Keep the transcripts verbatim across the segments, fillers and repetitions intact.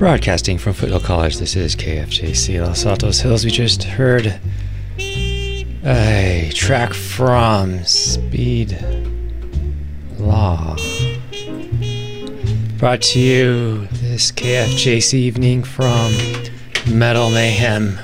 Broadcasting from Foothill College, this is K F J C Los Altos Hills. We just heard a track from Speed Law. Brought to you this K F J C evening from Metal Mayhem.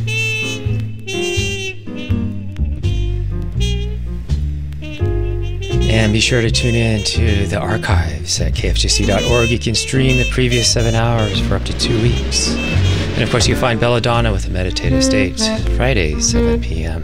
And be sure to tune in to the archives at K F J C dot org. You can stream the previous seven hours for up to two weeks. And of course, you can find Belladonna with a Meditative State, Friday, seven p.m.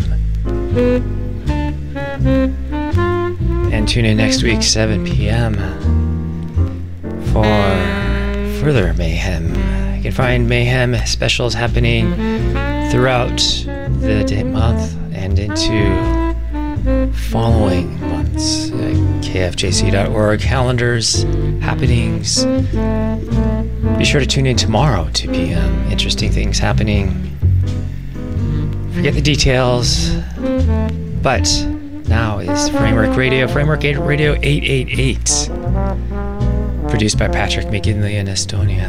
And tune in next week, seven p.m. for further mayhem. You can find mayhem specials happening throughout the month and into following months. uh, K F J C dot org calendars, happenings. Be sure to tune in tomorrow, two p.m. Interesting things happening. Forget the details, but now is Framework Radio, Framework Radio eight eighty-eight, produced by Patrick McGinley in Estonia,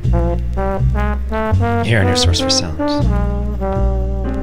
here on your source for sound.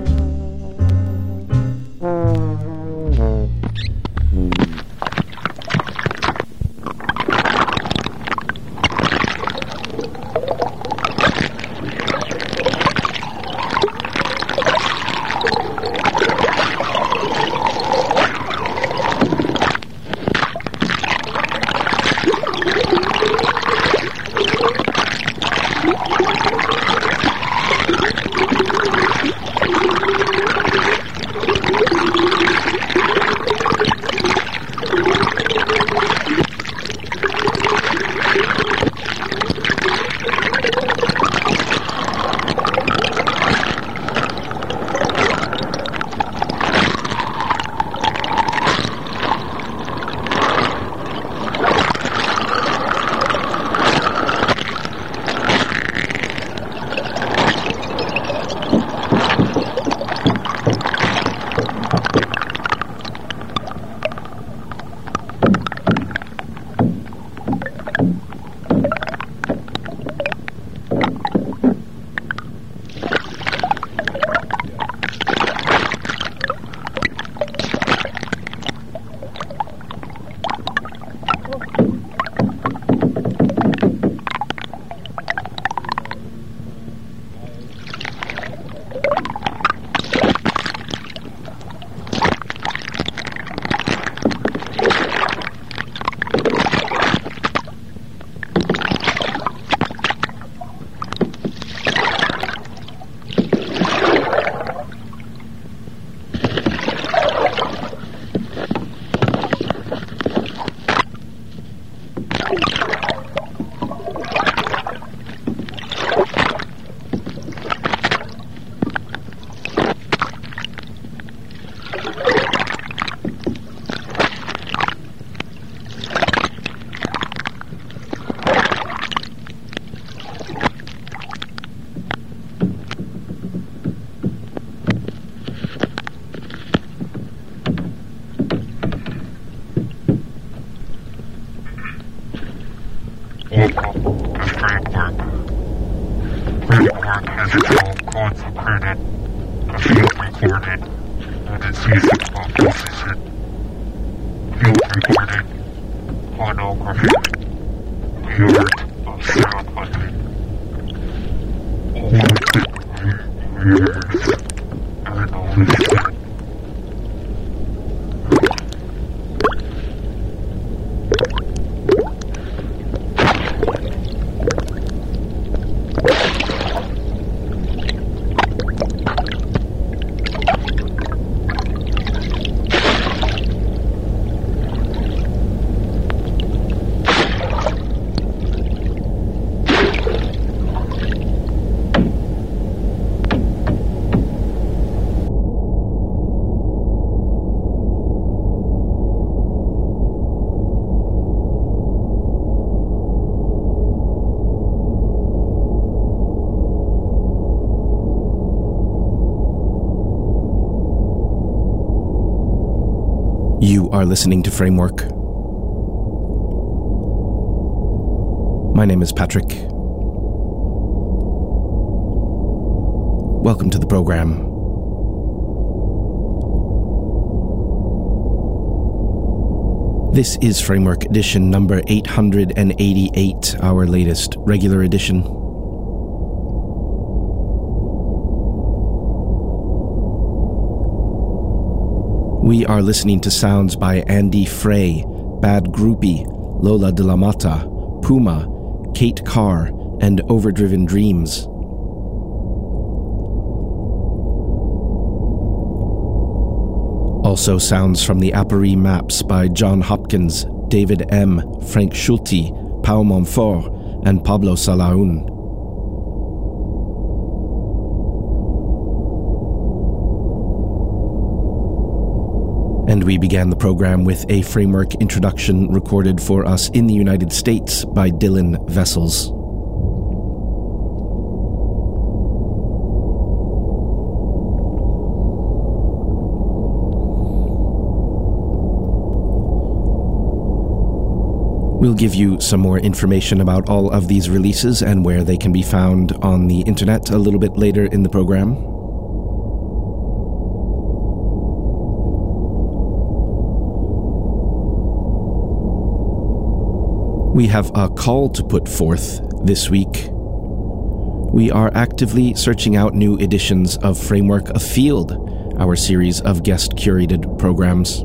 You are listening to Framework. My name is Patrick. Welcome to the program. This is Framework Edition number eight hundred eighty-eight, our latest regular edition. We are listening to sounds by Andy Frey, Bad Groupie, Lola De La Mata, Puma, Kate Carr, and Overdriven Dreams. Also sounds from the Appareil Maps by John Hopkins, David M., Frank Schulte, Pau Montfort, and Pablo Salaun. And we began the program with a framework introduction recorded for us in the United States by Dylan Vessels. We'll give you some more information about all of these releases and where they can be found on the internet a little bit later in the program. We have a call to put forth this week. We are actively searching out new editions of Framework Afield, our series of guest-curated programs.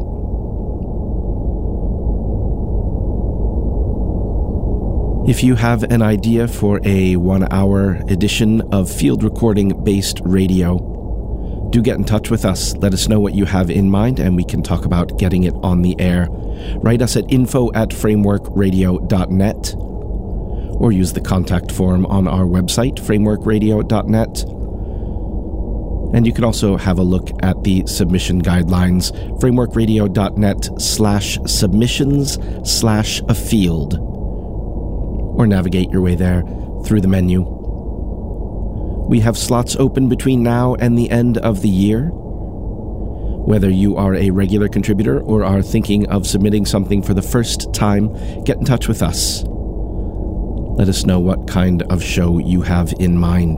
If you have an idea for a one-hour edition of field recording-based radio, do get in touch with us. Let us know what you have in mind, and we can talk about getting it on the air. Write us at info at framework radio dot net, or use the contact form on our website, framework radio dot net. And you can also have a look at the submission guidelines, framework radio dot net slash submissions slash afield, or navigate your way there through the menu. We have slots open between now and the end of the year. Whether you are a regular contributor or are thinking of submitting something for the first time, get in touch with us. Let us know what kind of show you have in mind.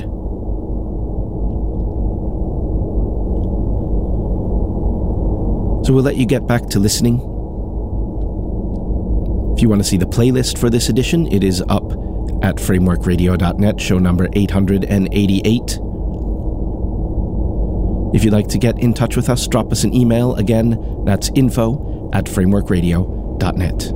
So we'll let you get back to listening. If you want to see the playlist for this edition, it is up at framework radio dot net, show number eight hundred eighty-eight. If you'd like to get in touch with us, drop us an email. Again, that's info at framework radio dot net.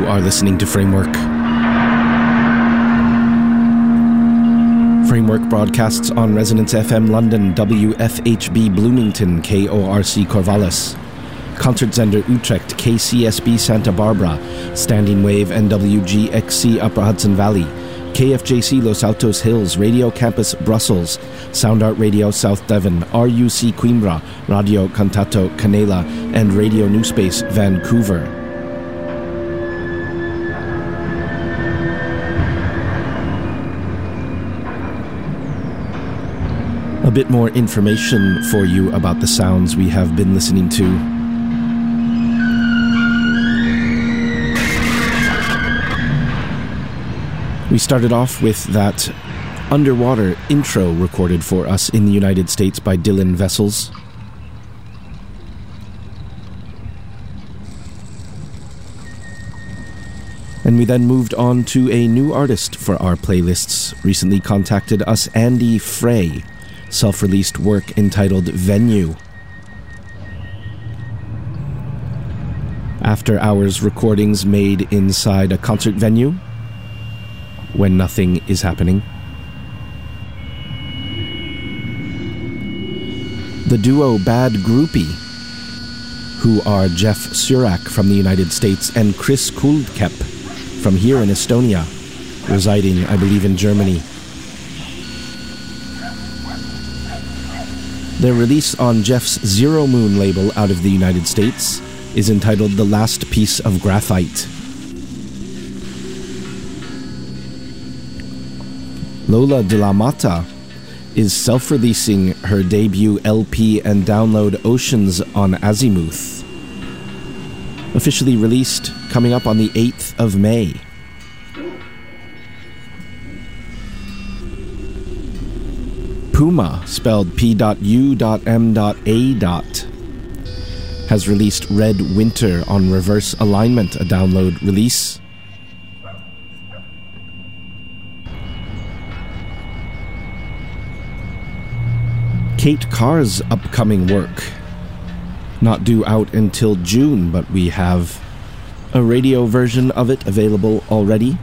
You are listening to Framework. Framework broadcasts on Resonance F M London, W F H B Bloomington, K O R C Corvallis, Concertzender Utrecht, K C S B Santa Barbara, Standing Wave and W G X C Upper Hudson Valley, K F J C Los Altos Hills, Radio Campus Brussels, Sound Art Radio South Devon, R U C Coimbra, Radio Cantato Canela, and Radio New Space Vancouver. A bit more information for you about the sounds we have been listening to. We started off with that underwater intro recorded for us in the United States by Dylan Vessels. And we then moved on to a new artist for our playlists. Recently contacted us Andy Frey, self-released work entitled Venue. After hours recordings made inside a concert venue when nothing is happening. The duo Bad Groupie, who are Jeff Surak from the United States and Chris Kuldkepp from here in Estonia, residing, I believe, in Germany. Their release on Jeff's Zero Moon label out of the United States is entitled The Last Piece of Graphite. Lola de la Mata is self-releasing her debut L P and download Oceans on Azimuth. Officially released coming up on the eighth of May. Puma, spelled P U M A, has released Red Winter on Reverse Alignment, a download release. Kate Carr's upcoming work, not due out until June, but we have a radio version of it available already,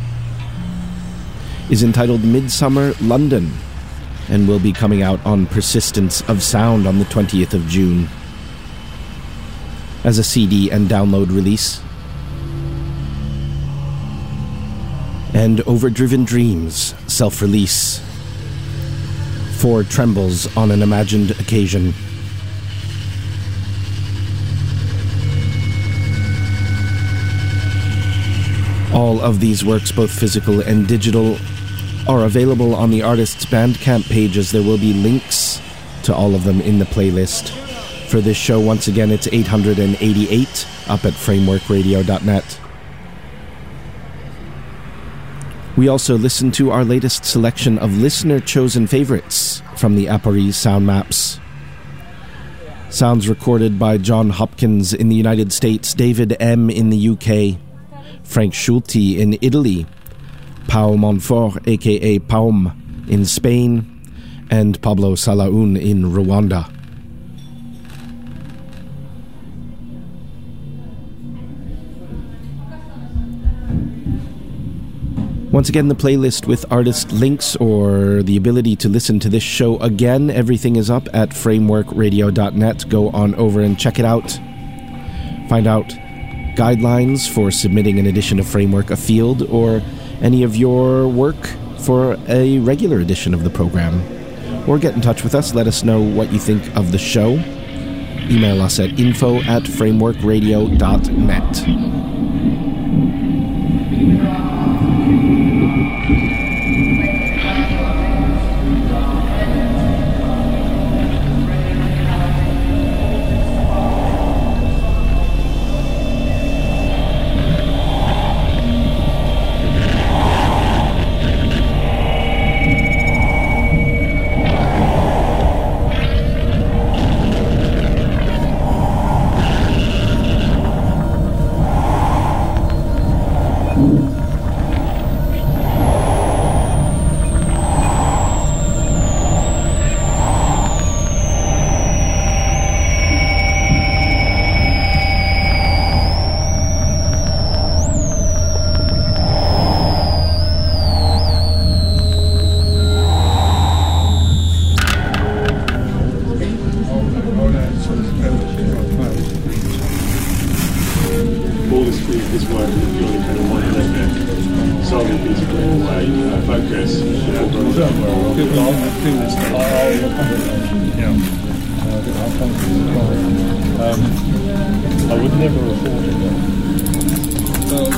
is entitled Midsummer London, and will be coming out on Persistence of Sound on the twentieth of June as a C D and download release. And Overdriven Dreams, self-release, for Trembles on an Imagined Occasion. All of these works, both physical and digital, are available on the artist's Bandcamp pages. There will be links to all of them in the playlist. For this show, once again, it's eight hundred eighty-eight up at framework radio dot net. We also listened to our latest selection of listener-chosen favorites from the Apparees sound maps. Sounds recorded by John Hopkins in the United States, David M. in the U K, Frank Schulte in Italy, Pau Monfort, aka Paum, in Spain, and Pablo Salaun in Rwanda. Once again, the playlist with artist links or the ability to listen to this show again, everything is up at framework radio dot net. Go on over and check it out. Find out guidelines for submitting an edition of Framework afield, or any of your work for a regular edition of the program. Or get in touch with us, let us know what you think of the show. Email us at info at framework radio dot net. just work purely kind of one element, solely integrate away, uh, focus. Yeah, um, I would never afford it though.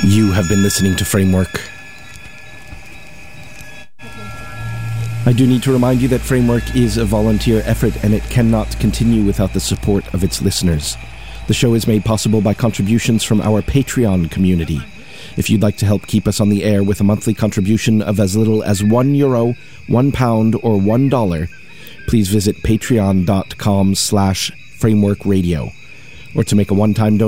You have been listening to Framework. I do need to remind you that Framework is a volunteer effort and it cannot continue without the support of its listeners. The show is made possible by contributions from our Patreon community. If you'd like to help keep us on the air with a monthly contribution of as little as one euro, one pound, or one dollar, please visit patreon.com slash framework radio. Or to make a one-time donation,